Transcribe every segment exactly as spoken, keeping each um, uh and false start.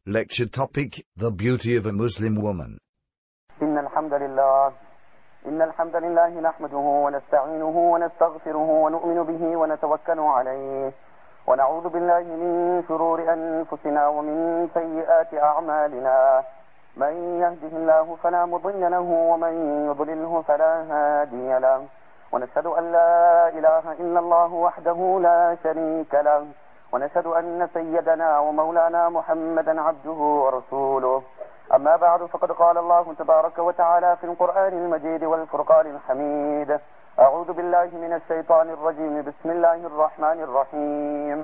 Lecture topic: The Beauty of a Muslim Woman. إن الحمد لله إن الحمد لله نحمده ونستعينه ونستغفره ونؤمن به ونتوكل عليه ونعوذ بالله من شرور أنفسنا ومن سيئات أعمالنا من يهده الله فلا مضل له ومن يضلله فلا هادي له ونشهد أن لا إله إلا الله وحده لا شريك له ونشهد أن سيدنا ومولانا محمدا عبده ورسوله. أما بعد، فقد قال الله تبارك وتعالى في القرآن المجيد والفرقان الحميد: أعوذ بالله من الشيطان الرجيم، بسم الله الرحمن الرحيم.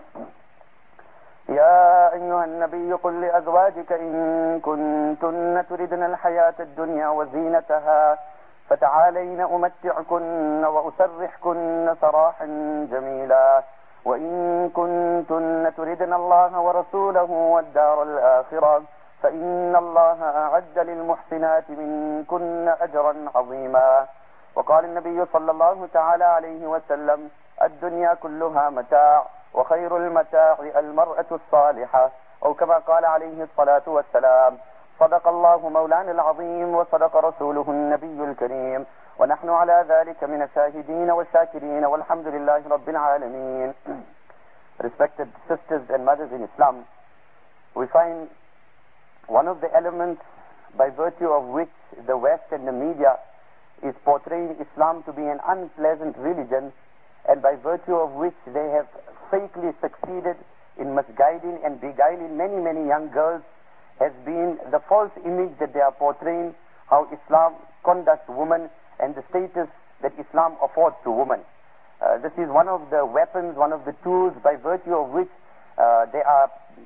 يا أيها النبي قل لأزواجك إن كنتن تردن الحياة الدنيا وزينتها فتعالين أمتعكن وأسرحكن سراحا جميلا وإن كنتن تردن الله ورسوله والدار الآخرة فإن الله أعد للمحسنات منكن أجرا عظيما. وقال النبي صلى الله تعالى عليه وسلم: الدنيا كلها متاع وخير المتاع المرأة الصالحة، أو كما قال عليه الصلاة والسلام. صدق الله مولانا العظيم وصدق رسوله النبي الكريم، ونحن على ذلك من الشاهدين والشاكرين والحمد لله رب العالمين. Respected sisters and mothers in Islam, we find one of the elements by virtue of which the West and the media is portraying Islam to be an unpleasant religion, and by virtue of which they have fakely succeeded in misguiding and beguiling many, many young girls, has been the false image that they are portraying how Islam conducts women and the status that Islam affords to women. Uh, this is one of the weapons, one of the tools by virtue of which uh, they are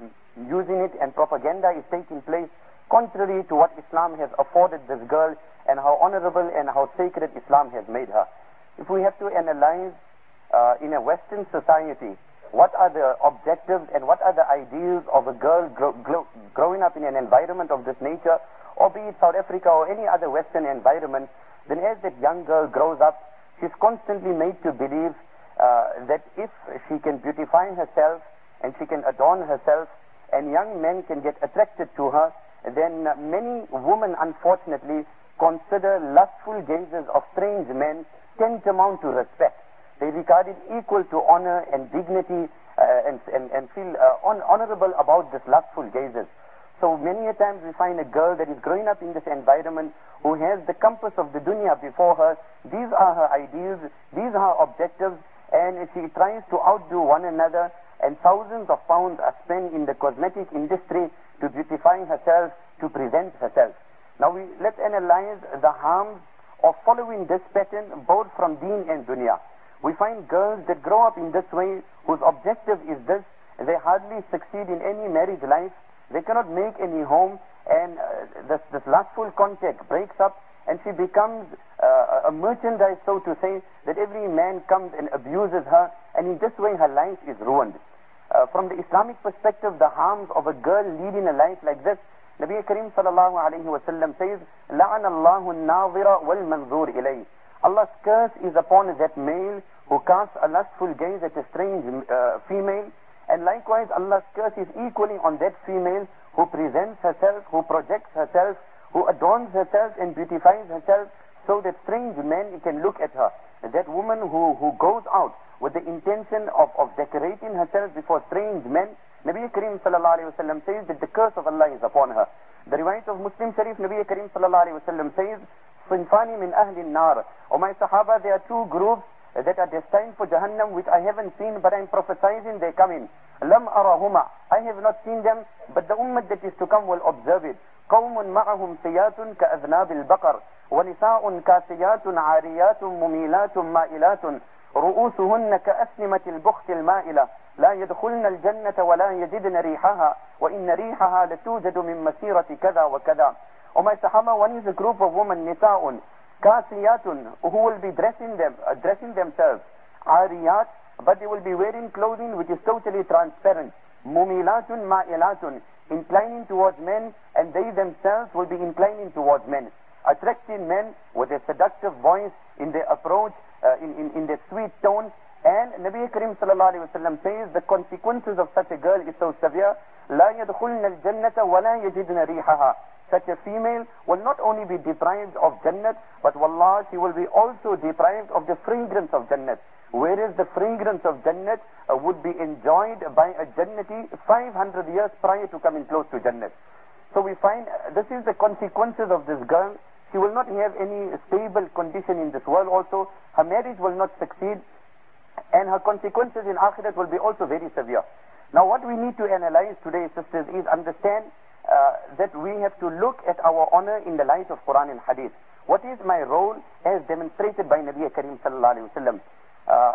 using it, and propaganda is taking place contrary to what Islam has afforded this girl and how honorable and how sacred Islam has made her. If we have to analyze uh, in a Western society what are the objectives and what are the ideals of a girl grow, grow, growing up in an environment of this nature, or be it South Africa or any other Western environment, then as that young girl grows up, she's constantly made to believe uh, that if she can beautify herself and she can adorn herself and young men can get attracted to her, then uh, many women unfortunately consider lustful gazes of strange men tantamount to respect. They regard it equal to honor and dignity uh, and, and, and feel uh, on, honorable about this lustful gazes. So many a times we find a girl that is growing up in this environment who has the compass of the dunya before her. These are her ideals, these are her objectives, and she tries to outdo one another, and thousands of pounds are spent in the cosmetic industry to beautify herself, to present herself. Now we, let's analyze the harms of following this pattern both from deen and dunya. We find girls that grow up in this way, whose objective is this: they hardly succeed in any marriage life, they cannot make any home, and uh, this, this lustful contact breaks up, and she becomes uh, a merchandise, so to say, that every man comes and abuses her, and in this way her life is ruined. Uh, from the Islamic perspective, the harms of a girl leading a life like this, Nabi Karim sallallahu alayhi wa sallam says, لَعَنَ اللَّهُ النَّاظِرَ وَالْمَنْظُورِ إِلَيْهِ. Allah's curse is upon that male who casts a lustful gaze at a strange uh, female, and likewise Allah's curse is equally on that female who presents herself, who projects herself, who adorns herself and beautifies herself so that strange men can look at her. That woman who, who goes out with the intention of, of decorating herself before strange men, Nabi Karim sallallahu alayhi wa sallam says that the curse of Allah is upon her. The riwayat of Muslim Sharif, Nabi Karim sallallahu alayhi wa sallam says, Sinfani min ahli nar. O my Sahaba, there are two groups that are destined for Jahannam, which I haven't seen, but I'm prophesying they come in. Lam arahuma. I have not seen them, but the ummah that is to come will observe it. قوم معهم سيات كأذناب البقر ونساء كاسيات عاريات مميلات مائلات رؤوسهن كأسنمة البخت المائلة لا يدخلن الجنة ولا يجدن ريحها وإن ريحها لتوجد من مسيرة كذا وكذا. O my Sahaba, one is a group of women, nisa'un, kasiyatun, who will be dressing them, uh, dressing themselves, ariyat, but they will be wearing clothing which is totally transparent, mumilatun ma'ilatun, inclining towards men, and they themselves will be inclining towards men, attracting men with a seductive voice in their approach, uh, in, in, in their sweet tone, And Nabi Karim sallallahu alayhi wa sallam says the consequences of such a girl is so severe. لا يدخلن الجنة ولا يجدن ريحها. Such a female will not only be deprived of Jannat, but wallah, she will be also deprived of the fragrance of Jannat. Whereas the fragrance of Jannat uh, would be enjoyed by a Jannati five hundred years prior to coming close to Jannat. So we find uh, this is the consequences of this girl. She will not have any stable condition in this world also. Her marriage will not succeed. And her consequences in Akhirat will be also very severe. Now what we need to analyze today, sisters, is understand uh, that we have to look at our honor in the light of Quran and Hadith. What is my role as demonstrated by Nabi Karim sallallahu alayhi wa sallam? Uh,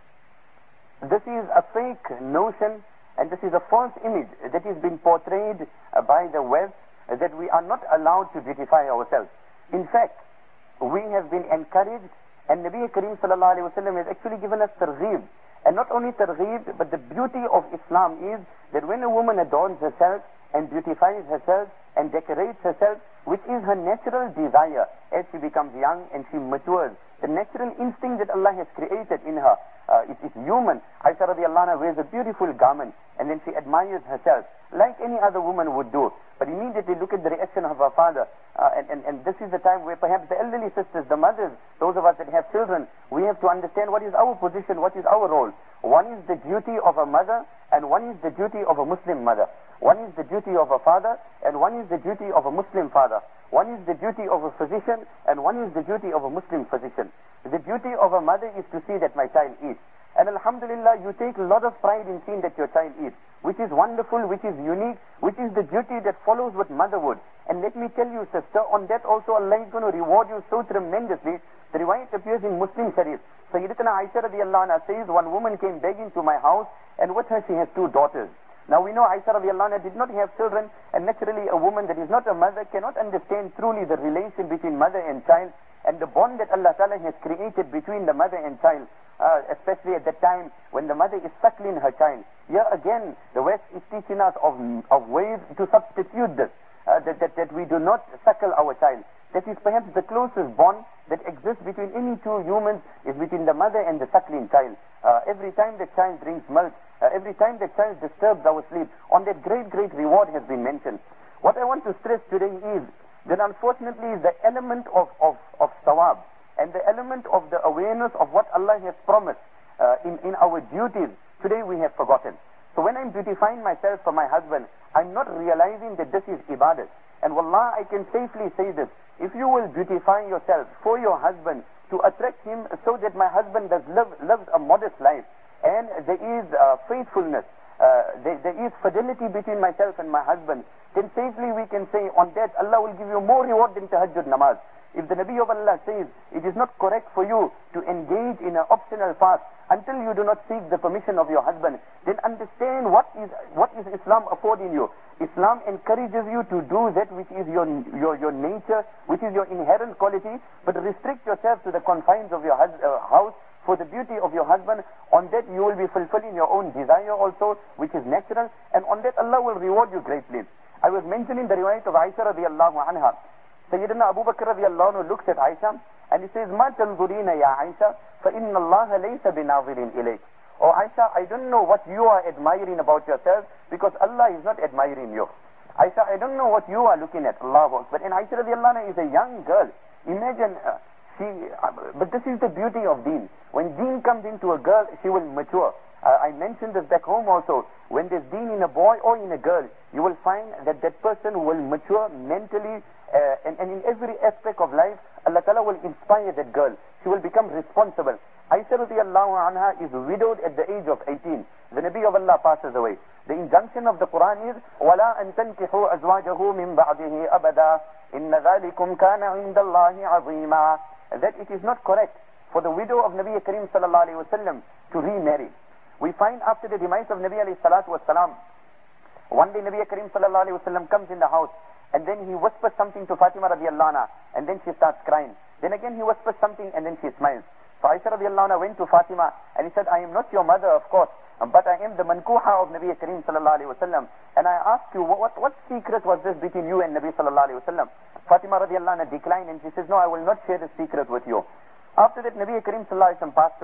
this is a fake notion and this is a false image that is being portrayed uh, by the West, uh, that we are not allowed to beautify ourselves. In fact, we have been encouraged, and Nabi Karim sallallahu alayhi wa sallam has actually given us targheeb. And not only targheeb, but the beauty of Islam is that when a woman adorns herself and beautifies herself and decorates herself, which is her natural desire as she becomes young and she matures, the natural instinct that Allah has created in her, uh, it is human. Aisha radiallahu anha wears a beautiful garment and then she admires herself like any other woman would do. But immediately look at the reaction of her father. Uh, and, and, and this is the time where perhaps the elderly sisters, the mothers, those of us that have children, we have to understand what is our position, what is our role. One is the duty of a mother and one is the duty of a Muslim mother. One is the duty of a father and one is the duty of a Muslim father. One is the duty of a physician and one is the duty of a Muslim physician. The duty of a mother is to see that my child eats. And alhamdulillah, you take a lot of pride in seeing that your child eats, which is wonderful, which is unique, which is the duty that follows with motherhood. And let me tell you, sister, on that also Allah is going to reward you so tremendously. The riwayat appears in Muslim Sharif. Sayyidatuna Aisha radiallahu anha says, one woman came begging to my house, and with her she has two daughters. Now we know Aisha radiallahu anha did not have children, and naturally a woman that is not a mother cannot understand truly the relation between mother and child, and the bond that Allah Ta'ala has created between the mother and child, uh, especially at that time when the mother is suckling her child. Here again, the West is teaching us of, of ways to substitute this, uh, that, that, that we do not suckle our child. That is perhaps the closest bond that exists between any two humans is between the mother and the suckling child. Uh, every time the child drinks milk, uh, every time the child disturbs our sleep, on that great, great reward has been mentioned. What I want to stress today is that unfortunately the element of, of, of sawab and the element of the awareness of what Allah has promised uh, in, in our duties, today we have forgotten. So when I'm beautifying myself for my husband, I'm not realizing that this is ibadat. And wallah, I can safely say this. If you will beautify yourself for your husband to attract him so that my husband does live, lives a modest life and there is uh, faithfulness, uh, there, there is fidelity between myself and my husband, then safely we can say on that Allah will give you more reward than tahajjud namaz. If the Nabi of Allah says it is not correct for you to engage in an optional fast until you do not seek the permission of your husband, then understand what is what is Islam affording you. Islam encourages you to do that which is your your your nature, which is your inherent quality, but restrict yourself to the confines of your hus- uh, house for the beauty of your husband. On that you will be fulfilling your own desire also, which is natural, and on that Allah will reward you greatly. I was mentioning the riwayat of Aisha radiallahu anha. Sayyidina Abu Bakr radiallahu anhu looks at Aisha and he says, مَا تَنْظُرِينَ يَا عَيْشَةَ فَإِنَّ اللَّهَ لَيْسَ بِنَاظِرٍ إِلَيْكَ. Oh Aisha, I don't know what you are admiring about yourself because Allah is not admiring you. Aisha, I don't know what you are looking at. Allahu Akbar. And Aisha radiallahu anha is a young girl. Imagine, uh, she, uh, but this is the beauty of deen. When deen comes into a girl, she will mature. Uh, I mentioned this back home also. When there's deen in a boy or in a girl, you will find that that person will mature mentally uh, and, and in every aspect of life. Allah Ta'ala will inspire that girl. She will become responsible. Aisha radiallahu anha is widowed at the age of eighteen. The Nabi of Allah passes away. The injunction of the Quran is وَلَا أَن تَنْكِحُوا أَزْوَاجَهُ مِنْ بَعْدِهِ أَبَدًا إِنَّ ذَلِكُمْ كَانَ عِنْدَ اللَّهِ عَظِيمًا. That it is not correct for the widow of Nabi Karim sallallahu alayhi wa sallam to remarry. We find after the demise of Nabi alayhi salatu wasalam, one day Nabi Karim sallallahu alayhi wa sallam comes in the house and then he whispers something to Fatima radiallahu anha and then she starts crying. Then again he whispers something and then she smiles. So Aisha radiallahu anha went to Fatima and he said, I am not your mother of course, but I am the mankuha of Nabi Karim sallallahu alayhi wa sallam. And I ask you, what, what secret was this between you and Nabi sallallahu alayhi wa sallam? Fatima radiallahu anha declined and she says, no, I will not share the secret with you. After that, Nabi Karim sallallahu alayhi wa sallam passed away.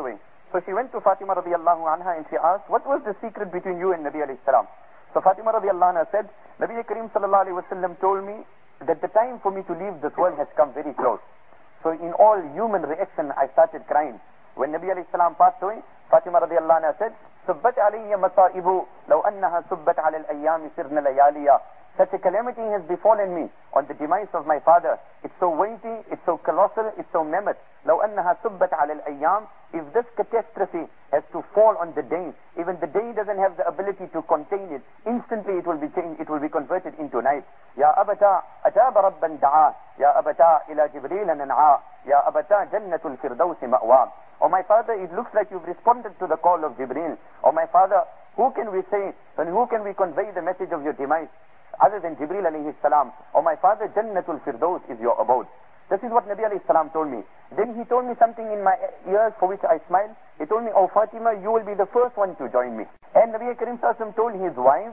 So she went to Fatima radiallahu anha and she asked, what was the secret between you and Nabi alayhi salam? So Fatima radiallahu anha said, Nabi Kareem sallallahu alayhi wa sallam told me that the time for me to leave this world has come very close. So in all human reaction, I started crying. When Nabi alayhi salam passed away, Fatima radiallahu anha said, Subbat alayya masa'ibu, law annaha subbat ala al-ayyami sirna layaliya. Such a calamity has befallen me on the demise of my father. It's so weighty, it's so colossal, it's so mammoth. لو أنها سبت على الأيام. If this catastrophe has to fall on the day, even the day doesn't have the ability to contain it, instantly it will be changed, it will be converted into night. يا أبتا أجاب ربا دعاه يا أبتا إلى جبريل ننعاه يا أبتا جنة الفردوس مأواه. Oh my father, it looks like you've responded to the call of Jibreel. Oh my father, who can we say and who can we convey the message of your demise other than Jibreel alayhi salam? Oh my father, Jannatul Firdaus is your abode. This is what Nabi alayhi salam told me. Then he told me something in my ears for which I smiled. He told me, oh Fatima, you will be the first one to join me. And Nabi Karim Sallallahu told his wife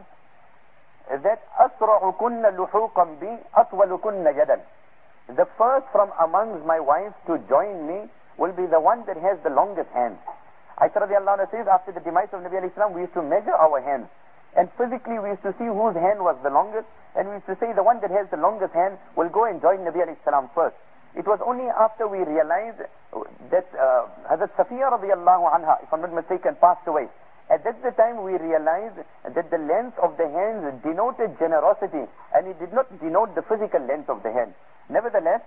that أسرعكن لحوقا بي أطولكن يدا. The first from amongst my wives to join me will be the one that has the longest hand. Aisha radiallahu anha says, after the demise of Nabi alayhi salam, we used to measure our hands. And physically we used to see whose hand was the longest, and we used to say the one that has the longest hand will go and join Nabi alayhi salam first. It was only after we realized that uh, Hazrat Safiya radiallahu anha, if I'm not mistaken, passed away. At that the time we realized that the length of the hands denoted generosity, and it did not denote the physical length of the hand. Nevertheless,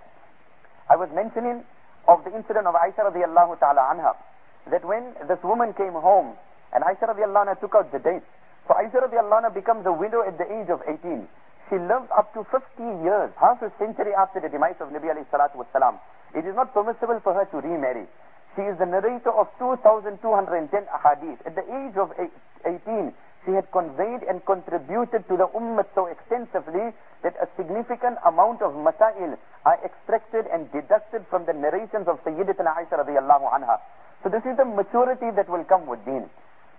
I was mentioning of the incident of Aisha radiallahu ta'ala anha, that when this woman came home, and Aisha radiallahu anha took out the date, so Aisha radiallahu anha becomes a widow at the age of eighteen. She lived up to fifty years, half a century after the demise of Nabi alayhi salatu wasalam. It is not permissible for her to remarry. She is the narrator of two thousand two hundred ten ahadith. At the age of eighteen, she had conveyed and contributed to the ummah so extensively that a significant amount of masail are extracted and deducted from the narrations of Sayyidatina Aisha radiallahu anha. So this is the maturity that will come with deen.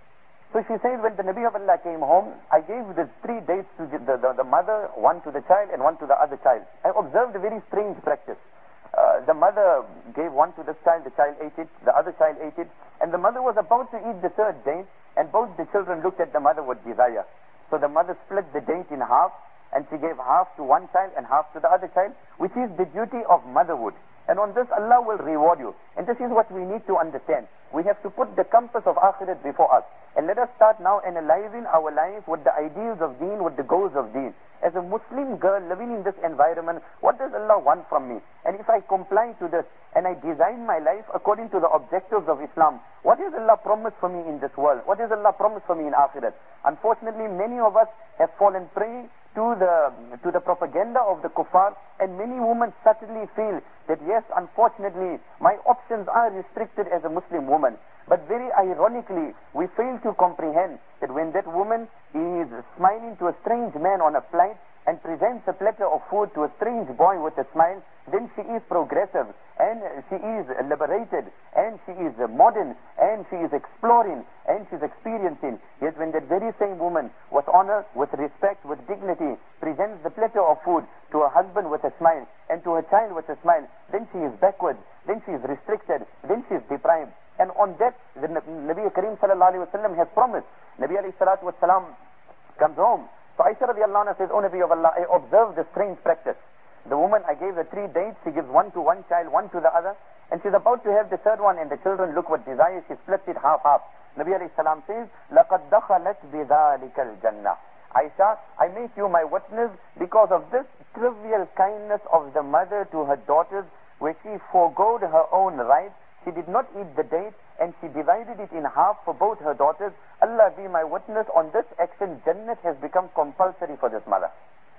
So she says, when the Nabi of Allah came home, I gave the three dates to the, the, the mother, one to the child and one to the other child. I observed a very strange practice. Uh, the mother gave one to this child, the child ate it, the other child ate it, and the mother was about to eat the third date, and both the children looked at the mother with desire. So the mother split the date in half, and she gave half to one child and half to the other child, which is the duty of motherhood. And on this Allah will reward you. And this is what we need to understand. We have to put the compass of akhirat before us. And let us start now analyzing our life with the ideals of deen, with the goals of deen. As a Muslim girl living in this environment, what does Allah want from me? And if I comply to this, and I design my life according to the objectives of Islam, what does Allah promise for me in this world? What does Allah promise for me in akhirat? Unfortunately, many of us have fallen prey to the to the propaganda of the kuffar, and many women certainly feel that yes, unfortunately, my options are restricted as a Muslim woman. But very ironically, we fail to comprehend that when that woman is smiling to a strange man on a flight and presents a platter of food to a strange boy with a smile, then she is progressive, and she is liberated, and she is modern, and she is exploring, and she is experiencing. Yet when that very same woman, with honor, with respect, with dignity, presents the platter of food to her husband with a smile, and to her child with a smile, then she is backward, then she is restricted, then she is deprived. And on that, the Nabi Kareem sallallahu alayhi wa sallam has promised. Nabi alayhi salatu wa salam comes home. So Aisha radiallahu anha says, O Nabi of Allah, I observed the strange practice. The woman, I gave her three dates, she gives one to one child, one to the other, and she's about to have the third one, and the children look with desire, she splits it half-half. Nabi alayhi salam says, لَقَدْ دَخَلَتْ بِذَلِكَ الْجَنَّةِ. Aisha, I make you my witness because of this trivial kindness of the mother to her daughters, where she foregoed her own rights. She did not eat the date, and she divided it in half for both her daughters. Allah be my witness, on this action, Jannat has become compulsory for this mother.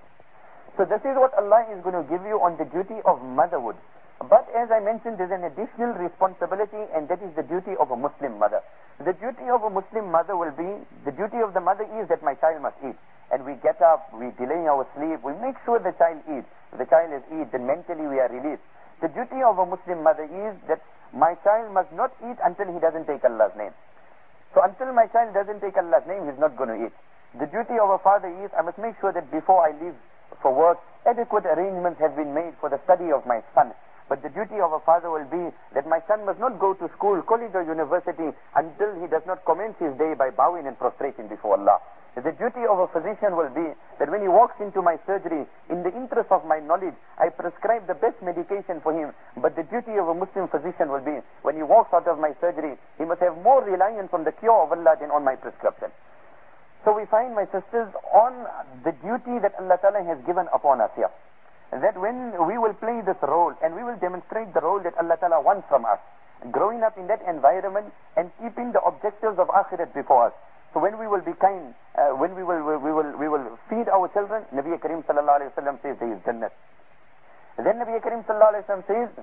So this is what Allah is going to give you on the duty of motherhood. But as I mentioned, there's an additional responsibility, and that is the duty of a Muslim mother. The duty of a Muslim mother will be, the duty of the mother is that my child must eat. And we get up, we delay our sleep, we make sure the child eats. If the child has eaten, then mentally we are released. The duty of a Muslim mother is that my child must not eat until he doesn't take Allah's name. So until my child doesn't take Allah's name, he's not going to eat. The duty of a father is, I must make sure that before I leave for work, adequate arrangements have been made for the study of my son. But the duty of a father will be that my son must not go to school, college or university until he does not commence his day by bowing and prostrating before Allah. The duty of a physician will be that when he walks into my surgery, in the interest of my knowledge, I prescribe the best medication for him. But the duty of a Muslim physician will be, when he walks out of my surgery, he must have more reliance on the cure of Allah than on my prescription. So we find, my sisters, on the duty that Allah Ta'ala has given upon us here, that when we will play this role and we will demonstrate the role that Allah Ta'ala wants from us, growing up in that environment and keeping the objectives of Akhirat before us. So when we will be kind, uh, when we will, we will we will feed our children, Nabi Karim Sallallahu Alaihi Wasallam says there is Jannat. Then Nabi Karim Sallallahu Alaihi Wasallam says,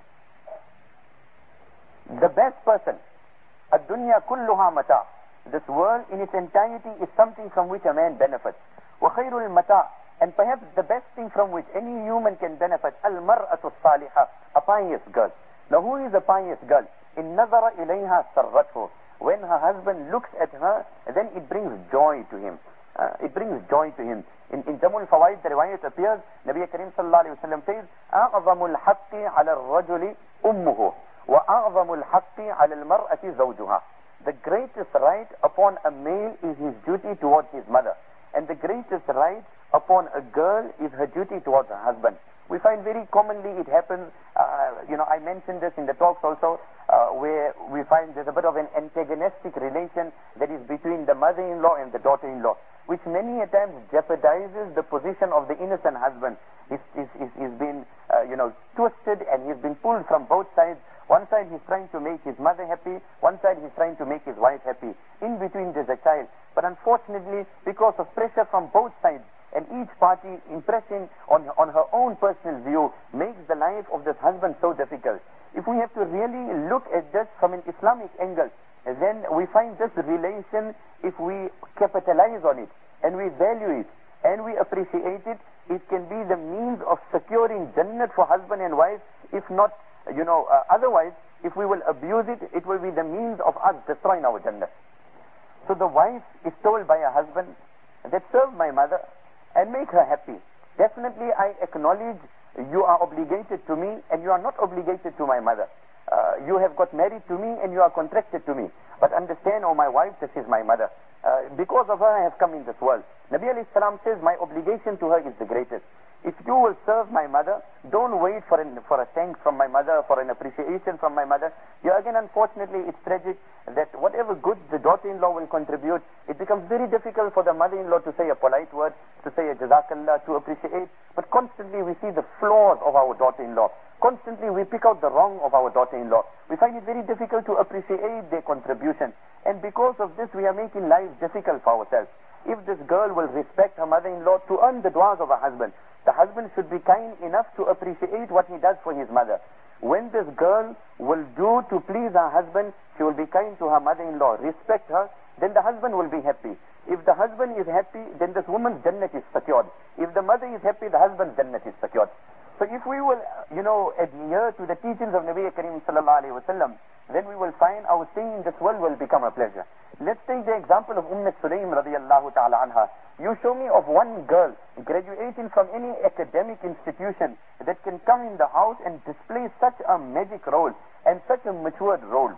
the best person, ad-dunya kulluha mata. This world in its entirety is something from which a man benefits. Wa khairul mata. And perhaps the best thing from which any human can benefit, al-mar'atu salihah, a pious girl. Now who is a pious girl? In nazara ilayha sarrathu. When her husband looks at her, then it brings joy to him. Uh, it brings joy to him. In, in Jamul Fawaid, the riwayat appears, Nabi Karim Sallallahu Alaihi Wasallam says, أَعْظَمُ الْحَقِّ عَلَى الرَّجُلِ أُمُّهُ وَأَعْظَمُ الْحَقِّ عَلى الْمَرْأَةِ زَوْجُهَا. The greatest right upon a male is his duty towards his mother. And the greatest right upon a girl is her duty towards her husband. We find very commonly it happens, uh, you know, I mentioned this in the talks also, uh, where we find there's a bit of an antagonistic relation that is between the mother-in-law and the daughter-in-law, which many a times jeopardizes the position of the innocent husband. He's, he's, he's, he's been, uh, you know, twisted and he's been pulled from both sides. One side he's trying to make his mother happy, one side he's trying to make his wife happy. In between there's a child. But unfortunately, because of pressure from both sides, and each party impressing on, on her own personal view, makes the life of this husband so difficult. If we have to really look at this from an Islamic angle, then we find this relation, if we capitalize on it, and we value it, and we appreciate it, it can be the means of securing Jannat for husband and wife. If not, you know, uh, otherwise, if we will abuse it, it will be the means of us destroying our Jannat. So the wife is told by her husband that serve my mother and make her happy. Definitely I acknowledge you are obligated to me and you are not obligated to my mother. Uh, you have got married to me and you are contracted to me. But understand, oh my wife, this is my mother. Uh, because of her I have come in this world. Nabi alayhi salam says, my obligation to her is the greatest. If you will serve my mother, don't wait for, an, for a thanks from my mother, for an appreciation from my mother. You again, unfortunately, it's tragic that whatever goods the daughter-in-law will contribute, it becomes very difficult for the mother-in-law to say a polite word, to say a jazakallah, to appreciate. But constantly we see the flaws of our daughter-in-law. Constantly we pick out the wrong of our daughter-in-law. We find it very difficult to appreciate their contribution. And because of this, we are making life difficult for ourselves. If this girl will respect her mother-in-law to earn the du'as of her husband, the husband should be kind enough to appreciate what he does for his mother. When this girl will do to please her husband, she will be kind to her mother-in-law, respect her, then the husband will be happy. If the husband is happy, then this woman's Jannat is secured. If the mother is happy, the husband's Jannat is secured. So if we will, you know, adhere to the teachings of Nabi Karim Sallallahu Alaihi Wasallam, then we will find our staying in this world will become a pleasure. Let's take the example of Umm Sulaim radiyallahu ta'ala anha. You show me of one girl graduating from any academic institution that can come in the house and display such a magic role and such a matured role.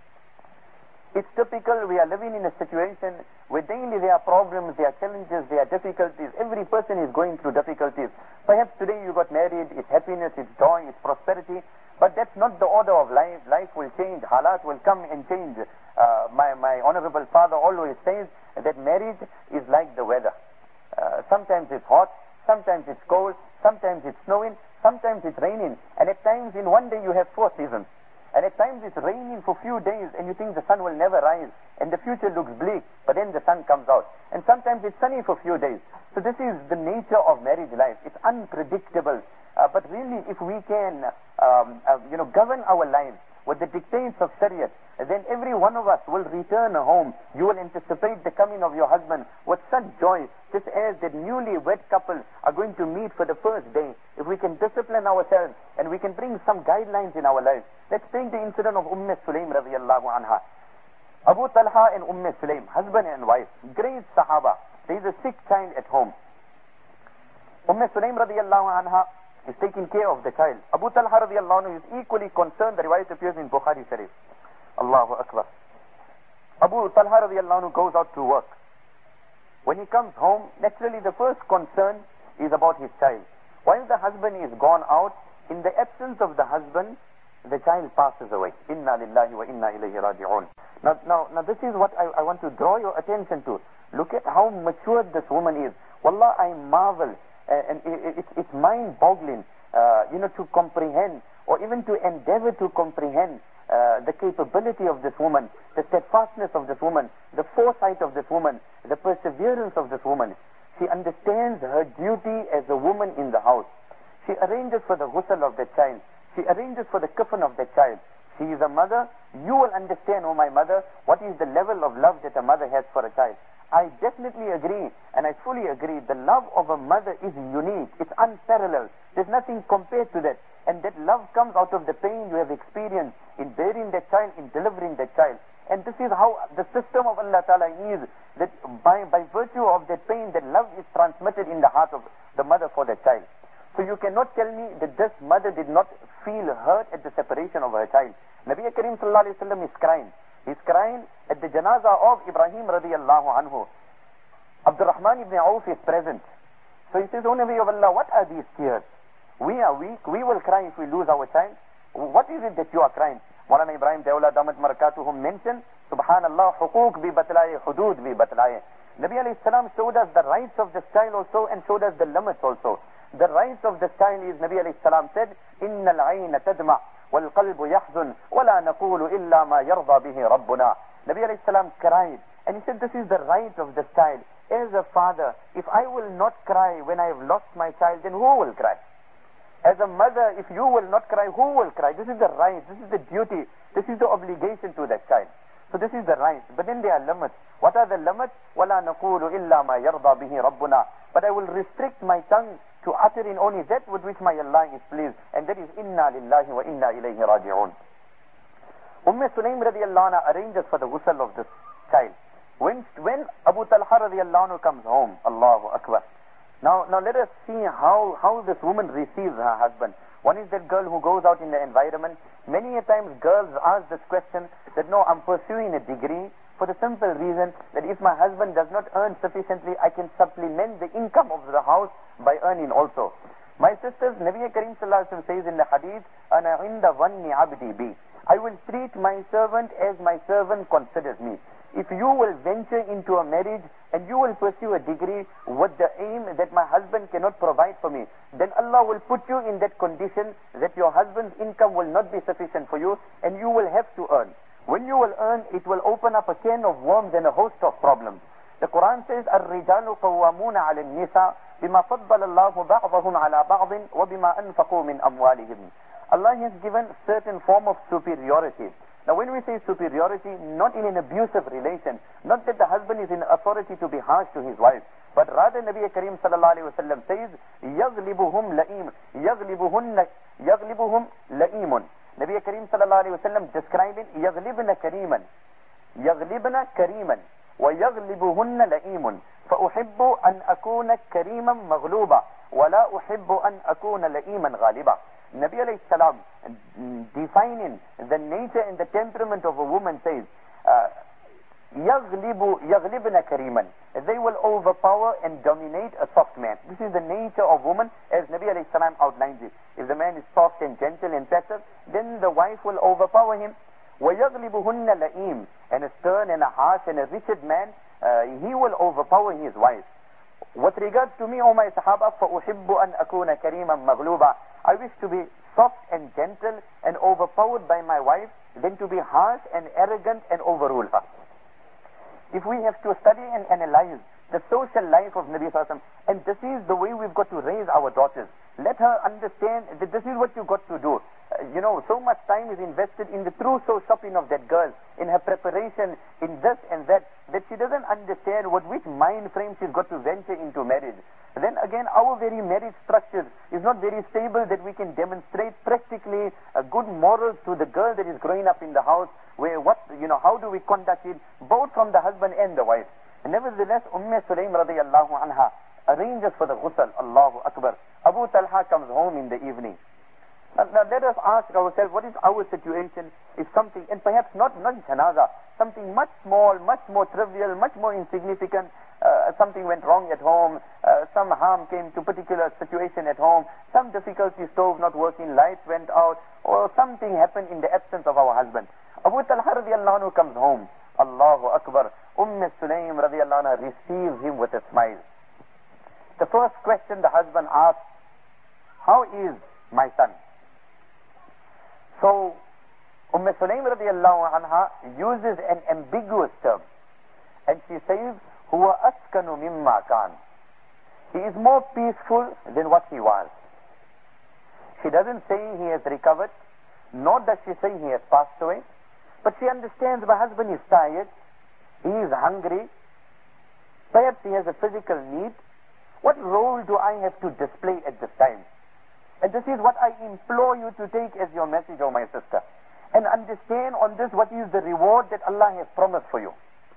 It's typical, we are living in a situation where daily there are problems, there are challenges, there are difficulties. Every person is going through difficulties. Perhaps today you got married, it's happiness, it's joy, it's prosperity. But that's not the order of life. Life will change. Halat will come and change. Uh, my, my honorable father always says that marriage is like the weather. Uh, sometimes it's hot, sometimes it's cold, sometimes it's snowing, sometimes it's raining. And at times in one day you have four seasons. And at times it's raining for few days and you think the sun will never rise and the future looks bleak, but then the sun comes out. And sometimes it's sunny for few days. So this is the nature of marriage life. It's unpredictable. Uh, but really, if we can, um, uh, you know, govern our lives with the dictates of Shariat, then every one of us will return home. You will anticipate the coming of your husband with such joy, just as the newly wed couple are going to meet for the first day. If we can discipline ourselves and we can bring some guidelines in our lives. Let's take the incident of Umm Sulaim radiyallahu anha. Abu Talha and Umm Sulaim, husband and wife, great Sahaba. There is a sick child at home. Umm Sulaim radiyallahu anha is taking care of the child. Abu Talha radiallahu anhu is equally concerned. The riwayat appears in Bukhari Sharif. Allahu Akbar. Abu Talha radiallahu anhu goes out to work. When he comes home, naturally the first concern is about his child. While the husband is gone out, in the absence of the husband, the child passes away. Inna lillahi wa inna ilayhi raji'un. Now, now, now this is what I, I want to draw your attention to. Look at how mature this woman is. Wallah, I marvel. Uh, and it, it, it's mind-boggling, uh, you know, to comprehend or even to endeavor to comprehend uh, the capability of this woman, the steadfastness of this woman, the foresight of this woman, the perseverance of this woman. She understands her duty as a woman in the house. She arranges for the ghusl of the child. She arranges for the kafan of the child. She is a mother. You will understand, oh my mother, what is the level of love that a mother has for a child. I definitely agree, and I fully agree, the love of a mother is unique. It's unparalleled. There's nothing compared to that. And that love comes out of the pain you have experienced in bearing that child, in delivering that child. And this is how the system of Allah Ta'ala is, that by, by virtue of that pain, that love is transmitted in the heart of the mother for the child. So you cannot tell me that this mother did not feel hurt at the separation of her child. Nabi Kareem Sallallahu Alaihi Wasallam is crying. He's crying at the janazah of Ibrahim radiallahu anhu. Abdurrahman ibn Auf is present. So he says, O Nabi of Allah, what are these tears? We are weak. We will cry if we lose our child. What is it that you are crying? Maulana Ibrahim Dawla Damat Marakatuhum mentioned, Subhanallah, huquq bi batlaye, hudud bi batlaye. Nabi alayhi salam showed us the rights of this child also and showed us the limits also. The rights of this child is, Nabi alayhi salam said, Inna al-ayna tadma' wal-qalbu yahzun wa la naqulu illa ma yarda bihi rabbuna. Nabi alayhi salam cried. And he said, this is the right of this child. As a father, if I will not cry when I have lost my child, then who will cry? As a mother, if you will not cry, who will cry? This is the right, this is the duty, this is the obligation to that child. So this is the right. But then there are limits. What are the limits? وَلَا نَقُولُ إِلَّا مَا يَرْضَى بِهِ رَبُّنَا. But I will restrict my tongue to utter in only that with which my Allah is pleased. And that is إِنَّا لِلَّهِ وَإِنَّا إِلَيْهِ رَاجِعُونَ. Umm Sulaim radiallahu anha arranges for the ghusl of this child. When, when Abu Talha radiallahu anhu comes home, Allahu Akbar. Now, now let us see how, how this woman receives her husband. One is that girl who goes out in the environment. Many a times girls ask this question that, no, I'm pursuing a degree for the simple reason that if my husband does not earn sufficiently, I can supplement the income of the house by earning also. My sisters, Nabi Kareem Sallallahu Alaihi Wasallam says in the hadith, Ana inda vanni abdi bi. I will treat my servant as my servant considers me. If you will venture into a marriage and you will pursue a degree with the aim that my husband cannot provide for me, then Allah will put you in that condition that your husband's income will not be sufficient for you and you will have to earn. When you will earn, it will open up a can of worms and a host of problems. The Quran says, الرجال قوامون على النساء بما فضل الله بعضهم على بعض وبما أنفقوا من أموالهم. Allah has given certain form of superiority. Now when we say superiority, not in an abusive relation, not that the husband is in authority to be harsh to his wife, but rather Nabi Kareem Sallallahu Alaihi Wasallam says, يَغْلِبُهُمْ لَئِيمٌ يَغْلِبُهُنَّ يَغْلِبُهُمْ لَئِيمٌ. Nabi Kareem Sallallahu Alaihi Wasallam describing يَغْلِبْنَ كَرِيمًا يَغْلِبْنَ كَرِيمًا وَيَغْلِبُهُنَّ لَئِيمٌ فَأُحِبُّ أَنْ أَكُونَ كَرِيمًا مَغْلُوبًا وَلَا أُحِبُّ أَنْ أَكُونَ لَئِيمًا غَالِبًا. Nabi alayhi salam, defining the nature and the temperament of a woman, says, يَغْلِبُ يَغْلِبْنَ كَرِيمًا. They will overpower and dominate a soft man. This is the nature of woman, as Nabi alayhi salam outlines it. If the man is soft and gentle and passive, then the wife will overpower him. وَيَغْلِبُهُنَّ لَئِيمٌ. And a stern and a harsh and a rigid man, uh, he will overpower his wife. With regards to me, O my Sahaba, فَأُحِبُّ أَنْ أَكُونَ كَرِيمًا مَغْلُوبًا. I wish to be soft and gentle and overpowered by my wife than to be harsh and arrogant and overrule her. If we have to study and analyze the social life of Nabi Sallallahu Alaihi Wasallam, and this is the way we've got to raise our daughters, let her understand that this is what you've got to do. Uh, you know, so much time is invested in the trousseau shopping of that girl, in her preparation, in this and that, that she doesn't understand what which mind frame she's got to venture into marriage. Then again, our very marriage structure is not very stable that we can demonstrate practically a good morals to the girl that is growing up in the house, where what, you know, how do we conduct it, both from the husband and the wife. And nevertheless, Umm Sulaim radiallahu anha arranges for the ghusl. Allahu Akbar. Abu Talha comes home in the evening. Now, now let us ask ourselves, what is our situation? Is something, and perhaps not, not janaza, something much small, much more trivial, much more insignificant. Uh, something went wrong at home, uh, some harm came to particular situation at home, some difficulty, stove not working, lights went out, or something happened in the absence of our husband. Abu Talha radiallahu anhu comes home. Allahu Akbar. Umm Sulaim radiallahu anha receives him with a smile. The first question the husband asks, how is my son? So, Umm Sulaim radiallahu anha uses an ambiguous term. And she says, Huwa askanu mimma kan. He is more peaceful than what he was. She doesn't say he has recovered, nor does she say he has passed away. But she understands my husband is tired, he is hungry, perhaps he has a physical need. What role do I have to display at this time? And this is what I implore you to take as your message, O my sister. And understand on this what is the reward that Allah has promised for you.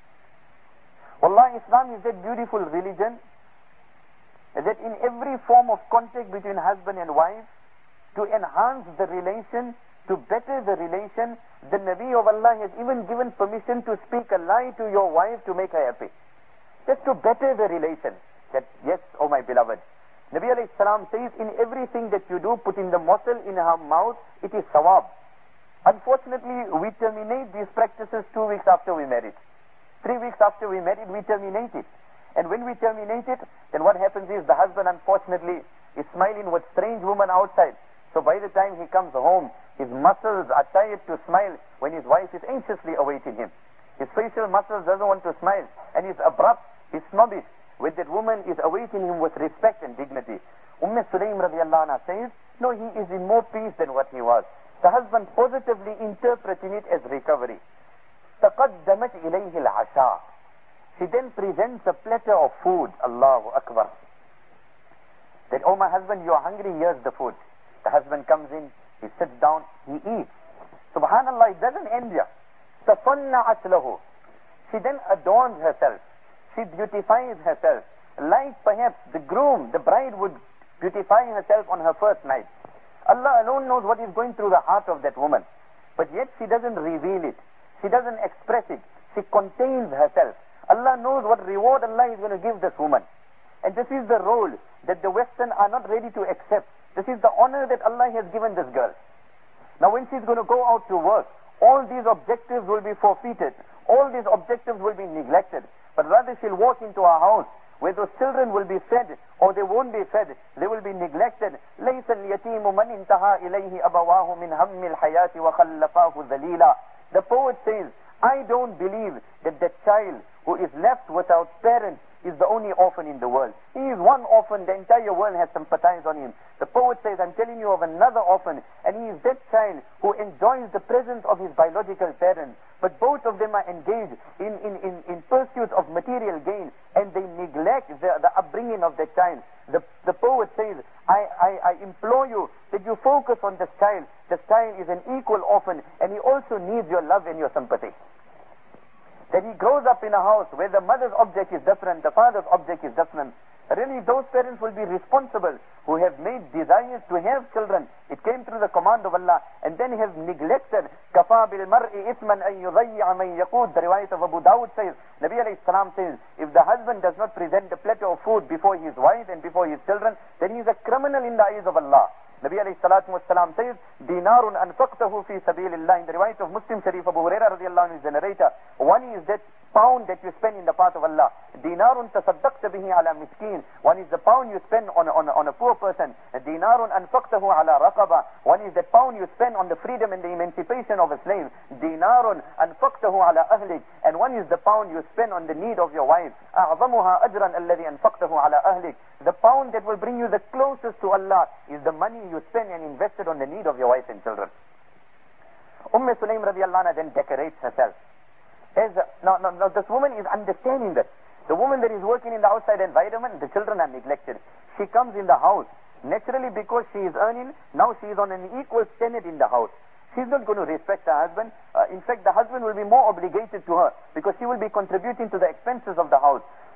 Wallah, Islam is that beautiful religion that in every form of contact between husband and wife, to enhance the relation, to better the relation, the Nabi of Allah has even given permission to speak a lie to your wife to make her happy. Just to better the relation. That, yes, oh my beloved. Nabi alayhi salam says, in everything that you do, put in the morsel in her mouth, it is sawab. Unfortunately, we terminate these practices two weeks after we married. Three weeks after we married, we terminate it. And when we terminate it, then what happens is the husband, unfortunately, is smiling with strange women outside. So by the time he comes home, his muscles are tired to smile when his wife is anxiously awaiting him. His facial muscles doesn't want to smile. And he's abrupt, he's snobbish. With that woman is awaiting him with respect and dignity. Umm Sulaim radiallahu anha says, no, he is in more peace than what he was. The husband positively interpreting it as recovery. تقدمت إليه العشاء. She then presents a platter of food. Allahu Akbar. That, oh my husband, you are hungry, here's the food. The husband comes in, he sits down, he eats. Subhanallah, it doesn't end here. تَصَنَّعَتْ لَهُ. She then adorns herself. She beautifies herself. Like perhaps the groom, the bride would beautify herself on her first night. Allah alone knows what is going through the heart of that woman. But yet she doesn't reveal it. She doesn't express it. She contains herself. Allah knows what reward Allah is going to give this woman. And this is the role that the Western are not ready to accept. This is the honor that Allah has given this girl. Now when she's going to go out to work, all these objectives will be forfeited. All these objectives will be neglected. But rather she'll walk into a house where those children will be fed, or they won't be fed, they will be neglected. لَيْسَ الْيَتِيمُ مَنْ انْتَهَا إِلَيْهِ أَبَوَاهُ مِنْ هَمِّ الْحَيَاةِ وَخَلَّفَاهُ ذَلِيلًا. The poet says, I don't believe that the child who is left without parents is the only orphan in the world. He is one orphan, the entire world has sympathized on him. The poet says, I'm telling you of another orphan, and he is that child who enjoys the presence of his biological parents. But both of them are engaged in, in, in, in pursuit of material gain, and they neglect the, the upbringing of that child. The, the poet says, I, I, I implore you that you focus on this child. This child is an equal orphan, and he also needs your love and your sympathy. That he grows up in a house where the mother's object is different, the father's object is different. Really, those parents will be responsible who have made desires to have children. It came through the command of Allah, and then have neglected. كَفَى بِالْمَرْءِ إِثْمًا أَن يُضَيِّعَ مَن يَقُودُ. The riwayat of Abu Dawud says, Nabi alayhi salam says, if the husband does not present the platter of food before his wife and before his children, then he is a criminal in the eyes of Allah. Nabi alayhi salatu wassalam says, Dinarun anfaqtahu fi sabilillah. In the riwayat of Muslim Sharif, Abu Hurairah radiallahu anhu is the narrator. One is that pound that you spend in the path of Allah. Dinarun tasaddaqta bihi ala miskin. One is the pound you spend on, on, on a poor person. Dinarun anfaqtahu ala raqaba. One is the pound you spend on the freedom and the emancipation of a slave. Dinarun anfaqtahu ala ahlik. And one is the pound you spend on the need of your wife. A'zamuha ajran alladhi anfaqtahu ala ahlik. The pound that will bring you the closest to Allah is the money you spend and invested on the need of your wife and children. Umm Sulaim radiallahu anha then decorates herself. As a, now, now, now this woman is understanding that. The woman that is working in the outside environment, the children are neglected. She comes in the house. Naturally, because she is earning, now she is on an equal standard in the house. She's not going to respect her husband. Uh, in fact, the husband will be more obligated to her because she will be contributing to the expenses of the house.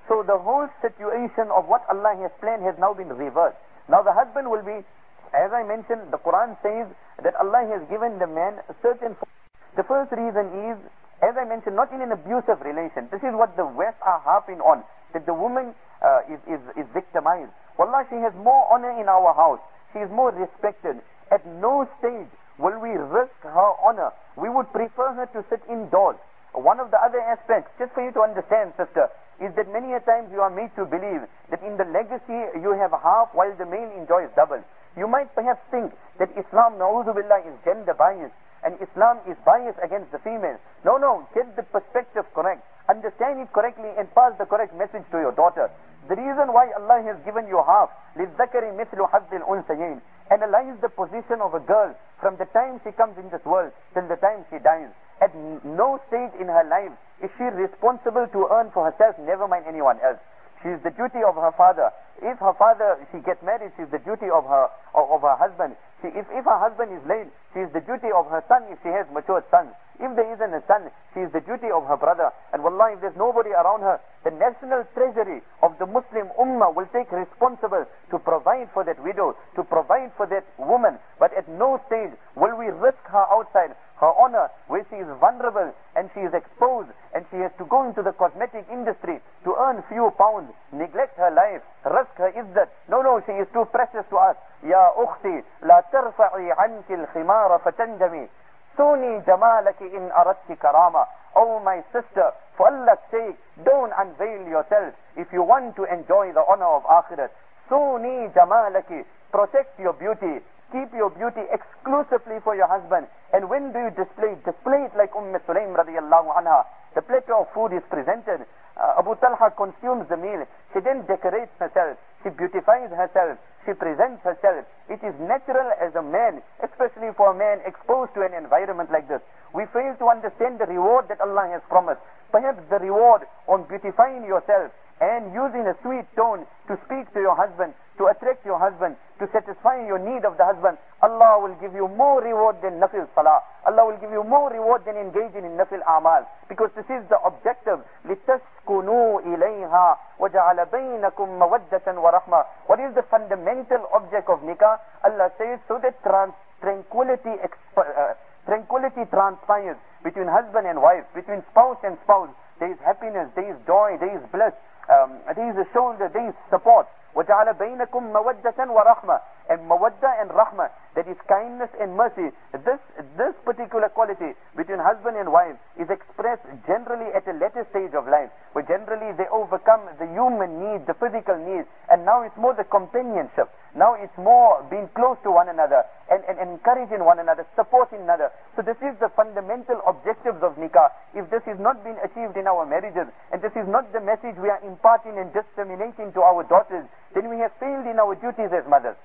So the whole situation of what Allah has planned has now been reversed. Now the husband will be, as I mentioned, the Quran says that Allah has given the man a certain... The first reason is, as I mentioned, not in an abusive relation. This is what the West are harping on, that the woman uh, is, is, is victimized. Wallah, she has more honor in our house. She is more respected. At no stage will we risk her honor. We would prefer her to sit indoors. One of the other aspects, just for you to understand, sister, is that many a times you are made to believe that in the legacy you have half while the male enjoys double. You might perhaps think that Islam, na'udhu billah, is gender biased and Islam is biased against the female. No, no, get the perspective correct. Understand it correctly and pass the correct message to your daughter. The reason why Allah has given you half, لِلذَّكَرِ مِثْلُ حَظِّ الْأُنْثَيَيْنِ, analyze the position of a girl from the time she comes in this world till the time she dies. At no stage in her life is she responsible to earn for herself, never mind anyone else. She is the duty of her father. If her father, she gets married, she is the duty of her of, of her husband. She, if, if her husband is late, she is the duty of her son if she has matured sons. If there isn't a son, she is the duty of her brother. And wallah, if there's nobody around her, the national treasury of the Muslim ummah will take responsible to provide for that widow, to provide for that woman. But at no stage will we risk her outside, her honor, where she is vulnerable and she is exposed and she has to go into the cosmetic industry to earn few pounds, neglect her life, risk her izzat. No, no, she is too precious to us. Ya ukhti, la tarfa'i anki al-khimara fatanjami. Suni jamalaki in aratti karama. Oh my sister, for Allah's sake, don't unveil yourself if you want to enjoy the honor of akhirat. Suni jamalaki. Protect your beauty. Keep your beauty exclusively for your husband. And when do you display it? Display it like Umm Sulaim radiallahu anha. The platter of food is presented. Uh, Abu Talha consumes the meal. She then decorates herself. She beautifies herself. She presents herself. It is natural as a man, especially for a man exposed to an environment like this. We fail to understand the reward that Allah has promised. Perhaps the reward on beautifying yourself and using a sweet tone to speak to your husband, to attract your husband, to satisfy your need of the husband. Allah will give you more reward than nafil salah. Allah will give you more reward than engaging in nafil amal. Because this is the objective. لِتَسْكُنُوا إِلَيْهَا وَجَعَلَ بَيْنَكُمْ مَوَدَّةً وَرَحْمَةً. What is the fundamental object of nikah? Allah says so that trans tranquility, uh, tranquility transpires between husband and wife, between spouse and spouse. There is happiness, there is joy, there is bliss. Um, there is a shoulder, there is support. وَجَعَلَ بَيْنَكُمْ مَوَدَّةً وَرَحْمَةً. And mawadda and rahmah, that is kindness and mercy. This, this particular quality between husband and wife is expressed generally at a later stage of life, where generally they overcome the human need, the physical need, and now it's more the companionship. Now it's more being close to one another and, and, and encouraging one another, supporting another. So this is the fundamental objectives of nikah. If this is not being achieved in our marriages, and this is not the message we are imparting and disseminating to our daughters, then we have failed in our duties as mothers.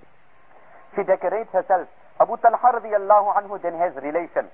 She decorates herself. Abu Talha radiallahu anhu then has relation.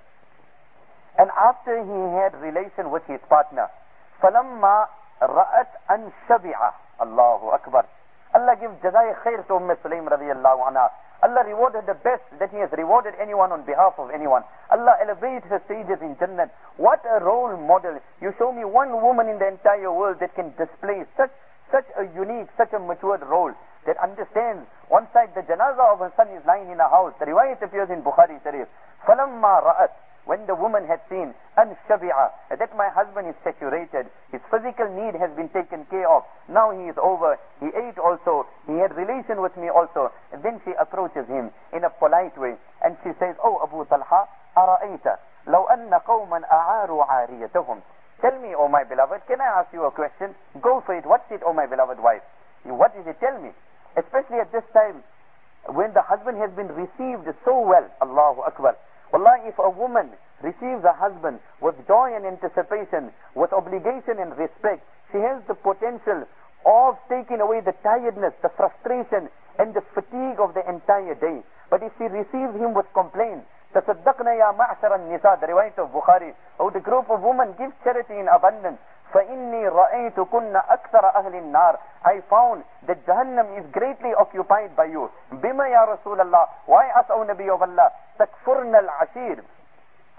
And after he had relation with his partner, فَلَمَّا رَأَتْ أَنْ شَبِعَ. Allahu Akbar. Allah gives jazai khair to Umm Sulaim radiallahu anha. Allah rewarded the best that He has rewarded anyone on behalf of anyone. Allah elevates her stages in Jannah. What a role model. You show me one woman in the entire world that can display such such a unique, such a matured role, that understands. One side, the janazah of her son is lying in a house. The riwayat appears in Bukhari Sharif. فَلَمَّا رَأَتْ. When the woman had seen, أَنْ شَبِعَ, that my husband is saturated, his physical need has been taken care of, now he is over, he ate also, he had relation with me also. And then she approaches him in a polite way, and she says, Oh Abu Talha, أَرَأَيْتَ لَوْ أَنَّ قَوْمًا أَعَارُوا عَارِيَتَهُمْ. Tell me, oh my beloved, can I ask you a question? Go for it. What's it, oh my beloved wife? What is it? Tell me. Especially at this time, when the husband has been received so well. Allahu Akbar. Wallah, if a woman receives a husband with joy and anticipation, with obligation and respect, she has the potential of taking away the tiredness, the frustration, and the fatigue of the entire day. But if she receives him with complaint, تصدقنا يا معشر النساء, the riwayat of Bukhari, oh, the group of women give charity in abundance. فإني رأيتكن أكثر أهل النار. I found that Jahannam is greatly occupied by you. بما يا رسول الله? Why us, O Nabi of Allah? تكفرن العشير.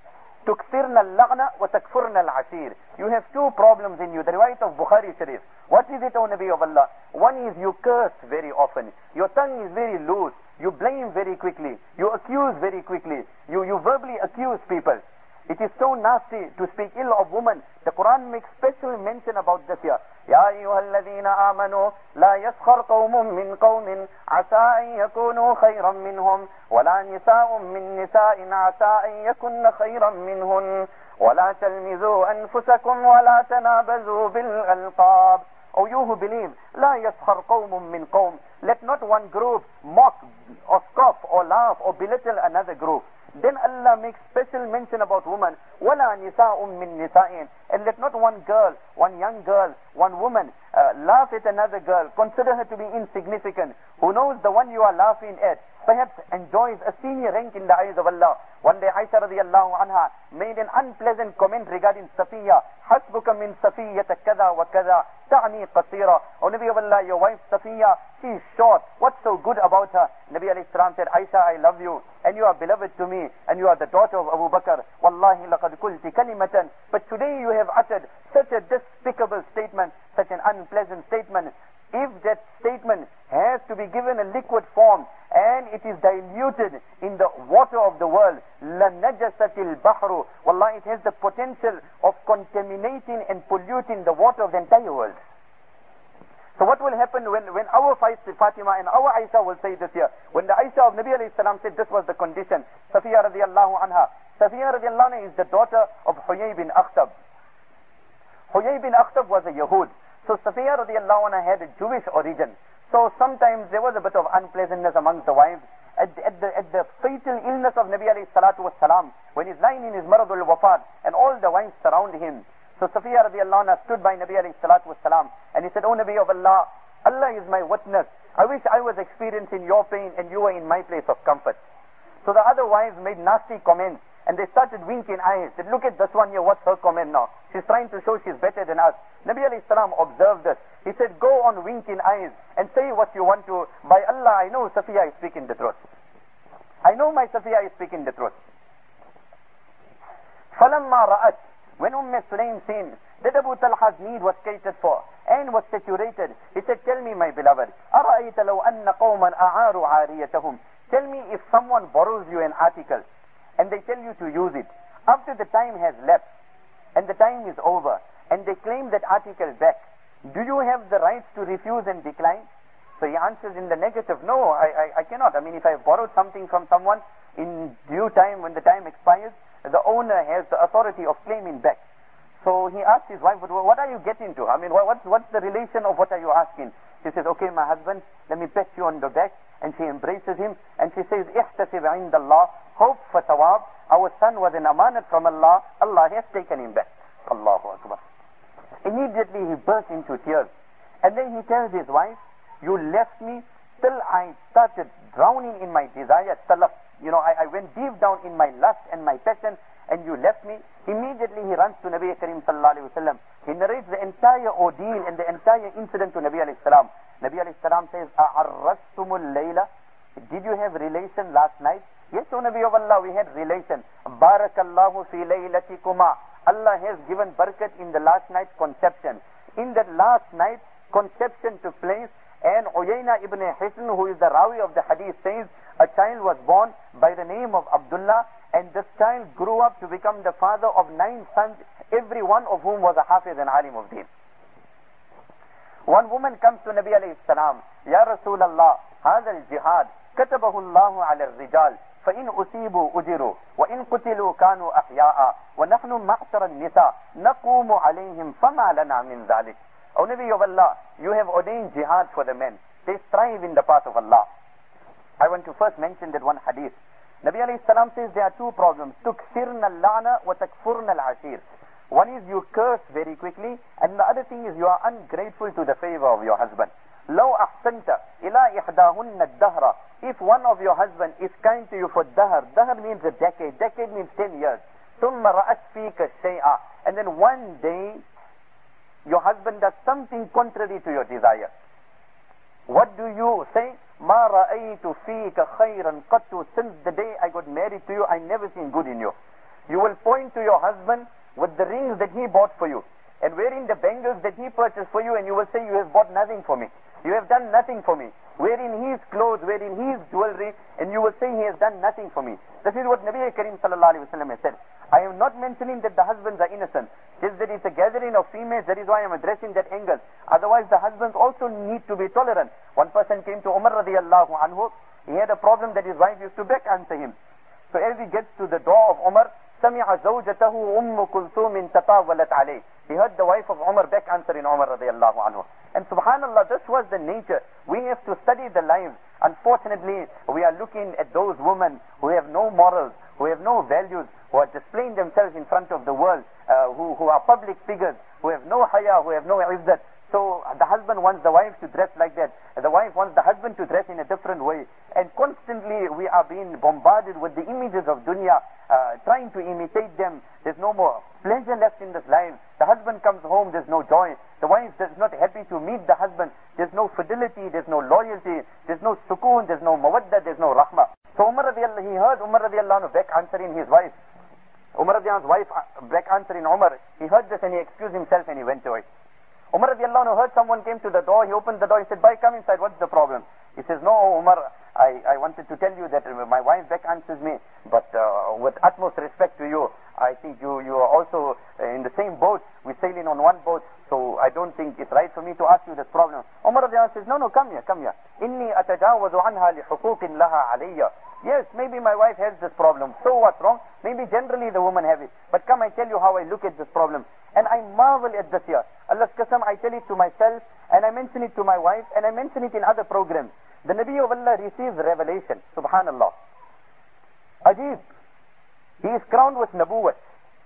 تكثرن اللعنة وتكفرن العشير. You have two problems in you. The riwayat of Bukhari Sharif. What is it, O Nabi of Allah? One is you curse very often. Your tongue is very loose. You blame very quickly. You accuse very quickly. You, you verbally accuse people. It is so nasty to speak ill of women. The Quran makes special mention about this here. يا أيها الذين آمنوا لا يسخر قوم من قوم عسى أن يكونوا خيرا منهم ولا نساء من نساء عسى أن يكن خيرا منهن ولا تلمزوا أنفسكم ولا تنابزوا بالألقاب. O you who believe, لا يسخر قوم من قوم. Let not one group mock or scoff or laugh or belittle another group. Then Allah makes special mention about women. وَلَا نِسَاءٌ مِّن نِسَاءٍ. And let not one girl, one young girl, one woman uh, laugh at another girl, consider her to be insignificant. Who knows the one you are laughing at perhaps enjoys a senior rank in the eyes of Allah. One day Aisha radiallahu anha made an unpleasant comment regarding Safiya. حَسْبُكَ مِن صَفِيَّةَ كَذَا وَكَذَا تَعْنِي قَصِيرًا. O Nabi of Allah, your wife Safiya, she is short. What's so good about her? Nabi alayhi salam said, Aisha, I love you, and you are beloved to me, and you are the daughter of Abu Bakr. Wallahi laqad kulti kalimatan. But today you have uttered such a despicable statement, such an unpleasant statement. If that statement has to be given a liquid form and it is diluted in the water of the world, لَنَجَسَتِ الْبَحْرُ. Wallah, it has the potential of contaminating and polluting the water of the entire world. So what will happen when, when our Fatima and our Aisha will say this here? When the Aisha of Nabi alayhi salam said this was the condition, Safiya radiallahu anha. Safiya radiallahu anha is the daughter of Huyay bin Akhtab. Huyay bin Akhtab was a Yahud. So Safiya radiallahu anha had a Jewish origin. So sometimes there was a bit of unpleasantness amongst the wives. At the, at the, at the fatal illness of Nabi alayhi salatu was salam, when he's lying in his maradul wafat and all the wives surround him. So Safiya radiallahu anha stood by Nabi alayhi salatu was salam and he said, O Nabi of Allah, Allah is my witness. I wish I was experiencing your pain and you were in my place of comfort. So the other wives made nasty comments and they started winking eyes. Said, look at this one here, what's her comment now? She's trying to show she's better than us. Nabi alayhi salam observed this. He said, go on winking eyes and say what you want to. By Allah, I know Safiya is speaking the truth. I know my Safiya is speaking the truth. فَلَمَّا رَأَتْ. When Umm Sulaim seen that Abu Talha's need was catered for and was saturated, he said, tell me, my beloved, أَرَأَيْتَ لَوْ أَنَّ قَوْمًا أَعَارُوا عَارِيَتَهُمْ. Tell me if someone borrows you an article and they tell you to use it. After the time has lapsed and the time is over and they claim that article back, do you have the right to refuse and decline? So he answers in the negative, no, I, I, I cannot. I mean, if I have borrowed something from someone, in due time, when the time expires, the owner has the authority of claiming back. So he asked his wife, what are you getting to? I mean, what's, what's the relation of what are you asking? She says, okay, my husband, let me pat you on the back. And she embraces him and she says, احتسب عند الله, hope for thawab. Our son was an amanat from Allah. Allah has taken him back. Allahu Akbar. Immediately he burst into tears. And then he tells his wife, you left me till I started drowning in my desire, talaf. You know, I, I went deep down in my lust and my passion, and you left me. Immediately he runs to Nabi Karim sallallahu alayhi wa sallam. He narrates the entire ordeal and the entire incident to Nabi alayhi salam. Nabi alayhi salam says, أَعَرَّسْتُمُ اللَّيْلَ. Did you have relation last night? Yes, O Nabi of Allah, we had relation. Barakallahu fi laylatikuma. Allah has given barakat in the last night's conception. In that last night, conception took place, and Uyayna ibn Hisn, who is the Rawi of the hadith, says, a child was born by the name of Abdullah, and this child grew up to become the father of nine sons, every one of whom was a Hafiz and Alim of Deen. One woman comes to Nabi alayhi salam, Ya Rasulallah, هذا الجهاد كتبه الله على الرجال فإن أصيبوا أجروا وإن قتلوا كانوا أحياء ونحن معشر النساء نقوم عليهم فما لنا من ذلك. O Nabi of Allah, you have ordained jihad for the men. They strive in the path of Allah. I want to first mention that one hadith. Nabi alayhi salam says there are two problems. تُكْثِرْنَ اللَّعْنَ وَتَكْفُرْنَ الْعَشِيرِ. One is you curse very quickly, and the other thing is you are ungrateful to the favor of your husband. لَوْ أَحْسَنْتَ إِلَىٰ إِحْدَاهُنَّ الدَّهْرَ. If one of your husband is kind to you for dahr, dahr means a decade, decade means ten years. ثُمَّ رَأَتْ فِيكَ الشَّيْءَ. And then one day, your husband does something contrary to your desire. What do you say? مَا رَأَيْتُ فِيكَ خَيْرًا قَطُّ. Since the day I got married to you, I never seen good in you. You will point to your husband with the rings that he bought for you, and wearing the bangles that he purchased for you, and you will say, you have bought nothing for me. You have done nothing for me. Wearing his clothes, wearing his jewelry, and you will say he has done nothing for me. This is what Nabi Karim sallallahu alaihi wasallam has said. I am not mentioning that the husbands are innocent. Just that it's a gathering of females, that is why I am addressing that angle. Otherwise, the husbands also need to be tolerant. One person came to Umar radiallahu anhu. He had a problem that his wife used to back answer him. So as he gets to the door of Umar, سمع زوجته أم كلثوم تطاولت عليه. He heard the wife of Umar back answering Umar radiallahu anhu. And subhanallah, this was the nature. We have to study the lives. Unfortunately, we are looking at those women who have no morals, who have no values, who are displaying themselves in front of the world, uh, who, who are public figures, who have no haya, who have no izzat. So the husband wants the wife to dress like that. The wife wants the husband to dress in a different way. And constantly we are being bombarded with the images of dunya, uh, trying to imitate them. There's no more pleasure left in this life. The husband comes home, there's no joy. The wife is not happy to meet the husband. There's no fidelity, there's no loyalty, there's no sukoon, there's no mawadda, there's no rahmah. So Umar radiallahu, he heard Umar radiallahu anhu back answering his wife. Umar radiallahu anhu's wife back answering Umar. He heard this and he excused himself and he went away. Umar radiallahu anhu heard someone came to the door. He opened the door. He said, "Bhai, come inside. What's the problem?" He says, "No, Umar, I, I wanted to tell you that my wife back answers me, but uh, with utmost respect to you, I think you, you are also in the same boat. We're sailing on one boat, so I don't think it's right for me to ask you this problem." Umar radiallahu anhu says, "No, no, come here, come here. Inni atajawazu anha li huquqin laha alayya." Yes, maybe my wife has this problem. So what's wrong? Maybe generally the woman have it. But come, I tell you how I look at this problem. And I marvel at this here. Allah's qasam, I tell it to myself, and I mention it to my wife, and I mention it in other programs. The Nabi of Allah receives revelation. Subhanallah. Ajib. He is crowned with nabuwat.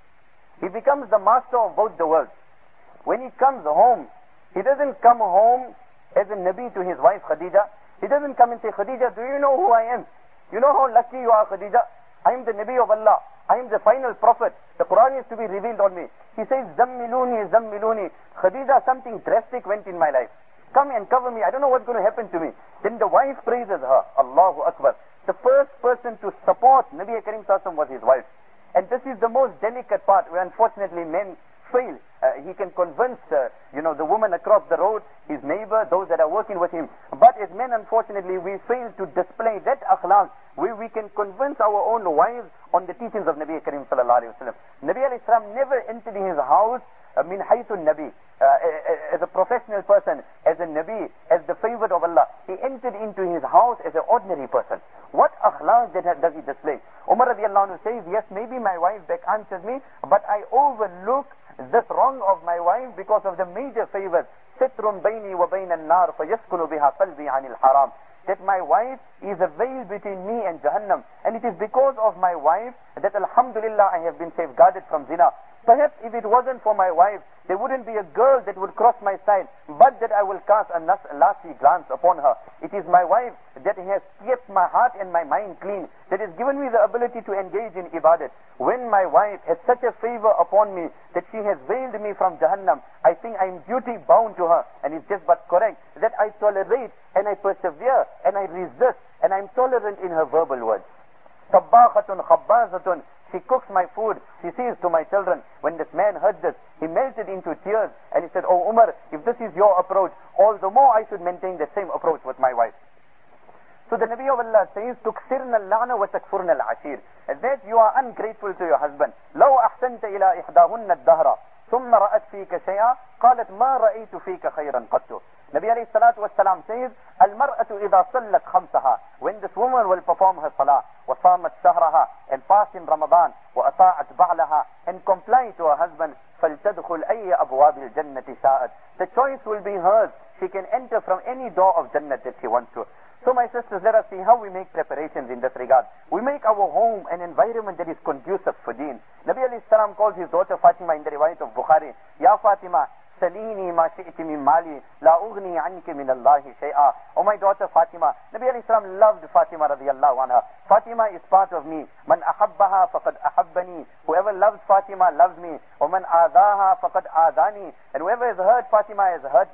He becomes the master of both the worlds. When he comes home, he doesn't come home as a Nabi to his wife Khadija. He doesn't come and say, "Khadija, do you know who I am? You know how lucky you are, Khadija? I am the Nabi of Allah. I am the final prophet. The Quran is to be revealed on me." He says, "Zammiluni, Zammiluni. Khadija, something drastic went in my life. Come and cover me. I don't know what's going to happen to me." Then the wife praises her. Allahu Akbar. The first person to support Nabi Karim Sallallahu was his wife. And this is the most delicate part where unfortunately men fail. Uh, he can convince, uh, you know, the woman across the road, his neighbor, those that are working with him. But as men, unfortunately, we fail to display that akhlaq where we can convince our own wives on the teachings of Nabi Karim Sallallahu Alaihi Wasallam. Nabi Alayhi Salam never entered in his house uh, min haythun Nabi, uh, as a professional person, as a Nabi, as the favorite of Allah. He entered into his house as an ordinary person. What akhlaq does he display? Umar radiallahu anhu says, "Yes, maybe my wife back answers me, but I overlook this wrong of my wife because of the major favors. Sitrun bayni wa bayna an-nar fayaskunu biha qalbi 'anil haram." That my wife is a veil between me and Jahannam. And it is because of my wife that alhamdulillah I have been safeguarded from zina. Perhaps if it wasn't for my wife, there wouldn't be a girl that would cross my side, but that I will cast a lasty glance upon her. It is my wife that has kept my heart and my mind clean, that has given me the ability to engage in ibadat. When my wife has such a favor upon me that she has veiled me from Jahannam, I think I am duty bound to her, and it's just but correct that I tolerate and I persevere and I resist and I am tolerant in her verbal words. Tabbakhatun khabbazatun. She cooks my food. She says to my children. When this man heard this, he melted into tears and he said, "Oh Umar, if this is your approach, all the more I should maintain the same approach with my wife." So the Nabi of Allah says, "Tuksirna al-la'na wa takfurna al-ashir." That you are ungrateful to your husband. لو أحسنت إلى إحداهن الدهر ثم رأت فيك شيئا قالت ما رأيت فيك خيرا قط. Nabi alayhi salatu wasalam says, "Al-mar'atu idha sallat khamsaha." When this woman will perform her salah, وَصَامَتْ شَهْرَهَا, and fast in Ramadan, وَأَطَاعَتْ بَعْلَهَا, and comply to her husband, فَلْتَدْخُلْ أَيَّ أَبْوَابِ الْجَنَّةِ شَاءَتْ. The choice will be hers. She can enter from any door of Jannah that she wants to. So my sisters, let us see how we make preparations in this regard. We make our home an environment that is conducive for deen. Nabi alayhi salam calls his daughter Fatima in the riwayat of Bukhari, "Ya Fatima, salini ma shi'ti min mali, la ughni anki min Allahi shay'a." Oh my daughter Fatima. Nabi alayhi salam loved Fatima radiyallahu anha. Fatima is part of me. Man ahabbaha faqad ahabbani. Whoever loves Fatima loves me. Wa man aadaha faqad aadani. And whoever has hurt Fatima has hurt me.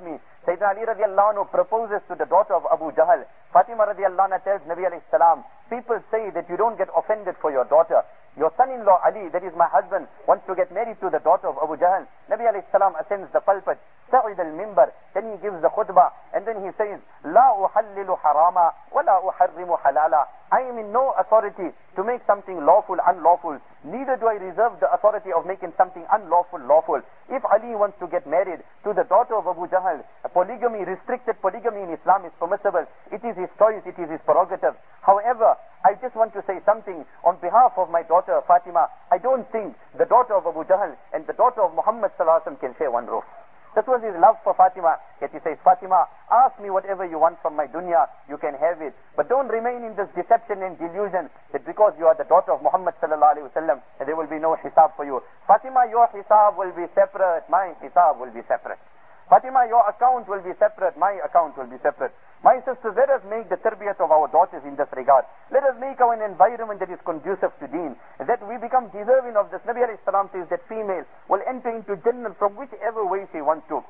Sayyidina Ali radiallahu anhu proposes to the daughter of Abu Jahl. Fatima radiallahu anha tells Nabi alayhi salam, people say that you don't get offended for your daughter. Your son-in-law Ali, that is my husband, wants to get married to the daughter of Abu Jahl. Nabi alayhi salam ascends the pulpit, sa'id al-mimbar, then he gives the khutbah, and then he says, La uhallilu harama, wa la uharrimu halala. I am in no authority to make something lawful unlawful. Neither do I reserve the authority of making something unlawful lawful. If Ali wants to get married to the daughter of Abu Jahl, polygamy, restricted polygamy in Islam is permissible. It is his choice, it is his prerogative. However, I just want to say something on behalf of my daughter Fatima. I don't think the daughter of Abu Jahl and the daughter of Muhammad sallallahu alaihi wasallam can share one roof. That was his love for Fatima. Yet he says, Fatima, ask me whatever you want from my dunya, you can have it. But don't remain in this deception and delusion that because you are the daughter of Muhammad sallallahu alaihi wasallam, there will be no hisab for you. Fatima, your hisab will be separate, my hisab will be separate. Fatima, your account will be separate, my account will be separate. My sisters, let us make the tarbiyat of our daughters in this regard. Let us make our environment that is conducive to deen, that we become deserving of this. Nabi alayhi salam says that female will enter into Jannah from whichever way she wants to.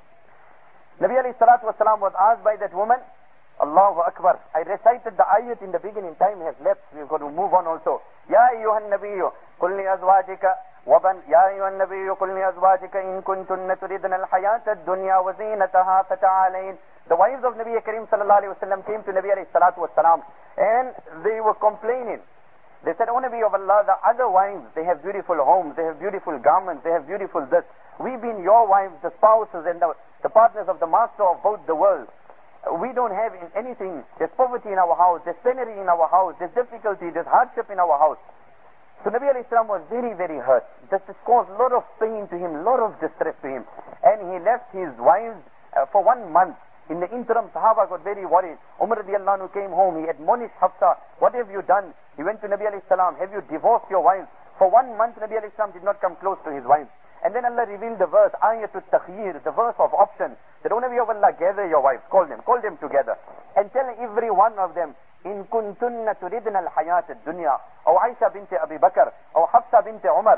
Nabi alayhi salatu wasalam was asked by that woman, Allahu Akbar. I recited the ayat in the beginning, time has left, we've got to move on also. Ya ayyuhan nabiyyu, qul li azwajika, وبن يا أيها النبي قل لأزواجك إن كنتن تريدن الحياة الدنيا وزينتها فتعالين. The wives of Nabi Karim sallallahu alayhi wa sallam came to Nabi alayhi salatu wa salam and they were complaining. They said, O Nabi of Allah, the other wives, they have beautiful homes, they have beautiful garments, they have beautiful this. We being your wives, the spouses and the, the partners of the master of both the world, we don't have anything. There's poverty in our house, there's penury in our house, there's difficulty, there's hardship in our house. So Nabi alayhi salam was very, very hurt. This has caused a lot of pain to him, a lot of distress to him. And he left his wives uh, for one month. In the interim, Sahaba got very worried. Umar radiallahu anhu came home. He admonished Hafsa, what have you done? He went to Nabi alayhi salam, have you divorced your wives? For one month, Nabi alayhi salam did not come close to his wives. And then Allah revealed the verse, Ayatul Takhyir, the verse of option. That, O Nabi of Allah, gather your wives, call them, call them together. And tell every one of them, إن كنتن تريدن الحياة الدنيا أو عائشة بنت أبي بكر أو حفصة بنت عمر.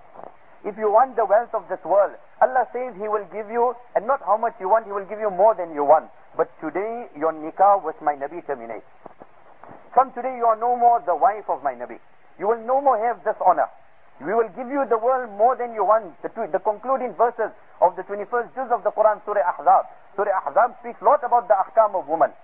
If you want the wealth of this world, Allah says He will give you, and not how much you want, He will give you more than you want. But today, your nikah with my Nabi terminates. From today, you are no more the wife of my Nabi. You will no more have this honor. We will give you the world more than you want. The, two, the concluding verses of the twenty-first juz of the Quran, Surah Ahzab. Surah Ahzab speaks a lot about the ahkam of women.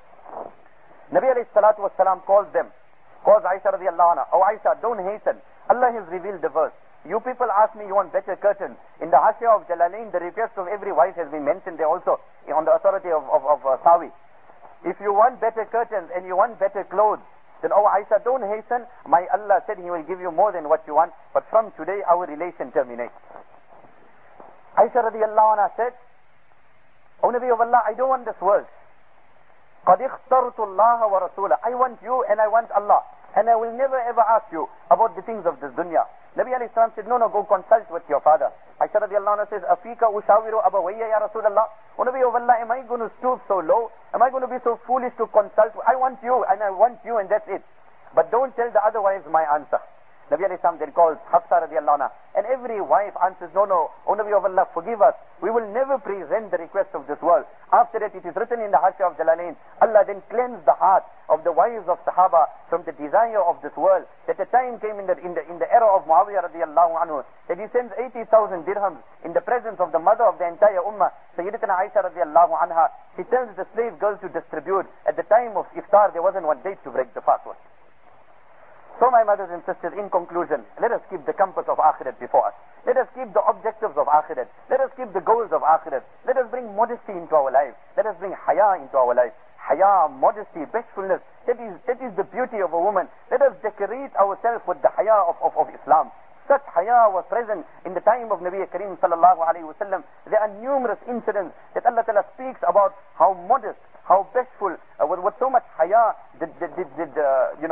Nabi alayhi salatu wasalam calls them, calls Aisha radiallahu anha, oh Aisha, don't hasten. Allah has revealed the verse. You people ask me you want better curtains. In the Hashia of Jalalain, the request of every wife has been mentioned there also on the authority of, of, of uh, Sawi. If you want better curtains and you want better clothes, then oh Aisha, don't hasten. My Allah said He will give you more than what you want, but from today our relation terminates. Aisha radiallahu anha said, O Nabi of Allah, I don't want this world. قَدْ اخْتَرْتُ اللَّهَ وَرَسُولَهُ. I want you and I want Allah. And I will never ever ask you about the things of this dunya. Nabi alayhi salam said, no, no, go consult with your father. Aisha radiallahu anha says, Afika ushawiru abawayya ya Rasulallah. O Nabi of Allah, am I going to stoop so low? Am I going to be so foolish to consult? I want you and I want you and that's it. But don't tell the other wives my answer. Nabi alayhi salam then calls Hafsa radiallahu anha. And every wife answers, no, no, O Nabi of Allah, forgive us. We will never present the request of this world. After that, it is written in the Hashia of Jalalain, Allah then cleansed the heart of the wives of Sahaba from the desire of this world. That a time came in the, in the, in the era of Muawiyah radiallahu anhu, that he sends eighty thousand dirhams in the presence of the mother of the entire ummah, Sayyidatuna Aisha radiallahu anha. She tells the slave girl to distribute. At the time of iftar, there wasn't one date to break the fast with. So my mothers and sisters, in conclusion, let us keep the compass of Akhirat before us. Let us keep the objectives of Akhirat. Let us keep the goals of Akhirat. Let us bring modesty into our lives. Let us bring haya into our lives. Haya, modesty, bashfulness, that is, that is the beauty of a woman. Let us decorate ourselves with the haya of, of, of Islam. Such haya was present in the time of Nabi Karim sallallahu alayhi wa sallam. There are numerous incidents that Allah Ta'ala speaks about how modest, how bashful, uh, with, with so much haya did, did, did, did uh, you know, the,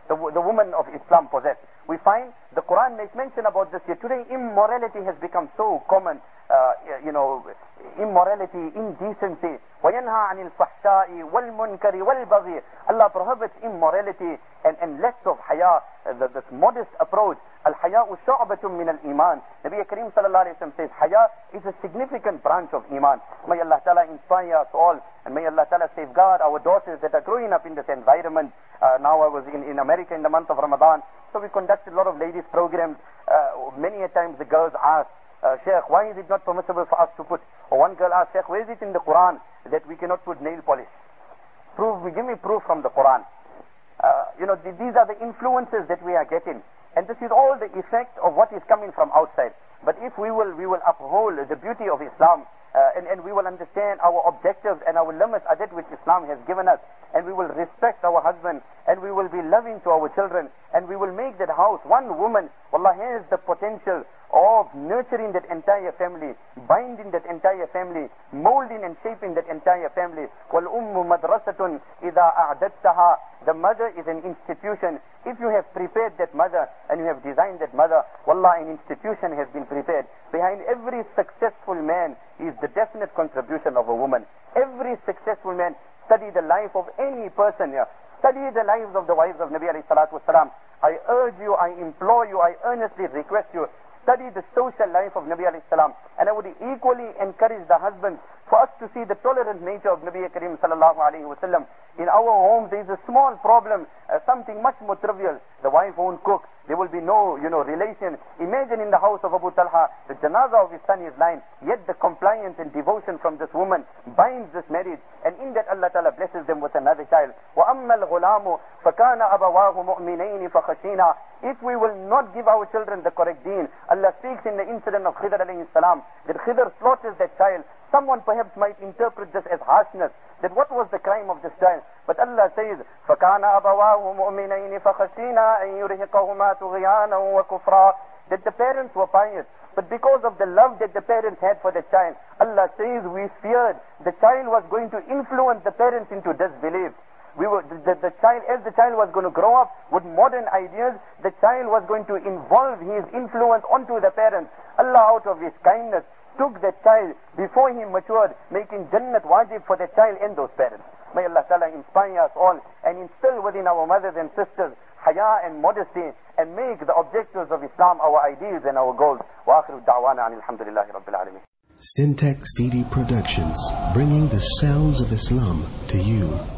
the, the women of Islam possess. We find the Quran makes mention about this here. Today immorality has become so common, uh, you know, immorality, indecency. وَيَنْهَى عَنِ الْفَحْشَاءِ وَالْمُنْكَرِ وَالْبَغْيِ. Allah prohibits immorality and, and less of haya, uh, the, this modest approach. Al-haya'u shu'batun min al-iman. Nabi Kareem sallallahu alayhi wa sallam says, haya is a significant branch of iman. May Allah Ta'ala inspire us all, and may Allah Ta'ala safeguard our daughters that are growing up in this environment. Uh, now I was in, in America in the month of Ramadan, so we conducted a lot of ladies programs. Uh, many a times the girls ask, Uh, Sheikh, why is it not permissible for us to put, or one girl asked, Sheikh, where is it in the Quran that we cannot put nail polish? Prove, give me proof from the Quran. Uh, you know, th these are the influences that we are getting. And this is all the effect of what is coming from outside. But if we will, we will uphold the beauty of Islam, uh, and, and we will understand our objectives and our limits are that which Islam has given us, and we will respect our husband, and we will be loving to our children, and we will make that house, one woman, wallah, has the potential of nurturing that entire family, binding that entire family, molding and shaping that entire family. وَالْأُمُّ مَدْرَسَةٌ إِذَا أَعْدَدْتَهَا. The mother is an institution. If you have prepared that mother and you have designed that mother, wallah, an institution has been prepared. Behind every successful man is the definite contribution of a woman. Every successful man, study the life of any person here. Study the lives of the wives of Nabi alayhi salatu wasalam. I urge you, I implore you, I earnestly request you, study the social life of Nabi alayhi salam. And I would equally encourage the husbands for us to see the tolerant nature of Nabi Kareem sallallahu alayhi wa sallam. In our home there is a small problem, uh, something much more trivial. The wife won't cook. There will be no, you know, relation. Imagine in the house of Abu Talha, the janazah of his son is lying, yet the compliance and devotion from this woman binds this marriage, and in that Allah Ta'ala blesses them with another child. وَأَمَّا الْغُلَامُ فَكَانَ أَبَوَاهُ مُؤْمِنَيْنِ فَخَشِينَا. If we will not give our children the correct deen, Allah speaks in the incident of Khidr alayhi salam, that Khidr slaughters that child. Someone perhaps might interpret this as harshness, that what was the crime of this child? But Allah says, فَكَانَ أَبَوَاهُ مُؤْمِنَيْنِ فَخَشِينَا أَن يُرْهِقَهُمَا طُغْيَانًا وَكُفْرًا. That the parents were pious, but because of the love that the parents had for the child, Allah says we feared the child was going to influence the parents into disbelief. We were, the, the child, as the child was going to grow up with modern ideas, the child was going to involve his influence onto the parents. Allah, out of His kindness, took that child before he matured, making Jannat wajib for the child and those parents. May Allah Ta'ala inspire us all and instill within our mothers and sisters haya and modesty, and make the objectives of Islam our ideals and our goals. Wa akhiru da'wana anil hamdulillahi rabbil alameen. Syntax C D Productions, bringing the sounds of Islam to you.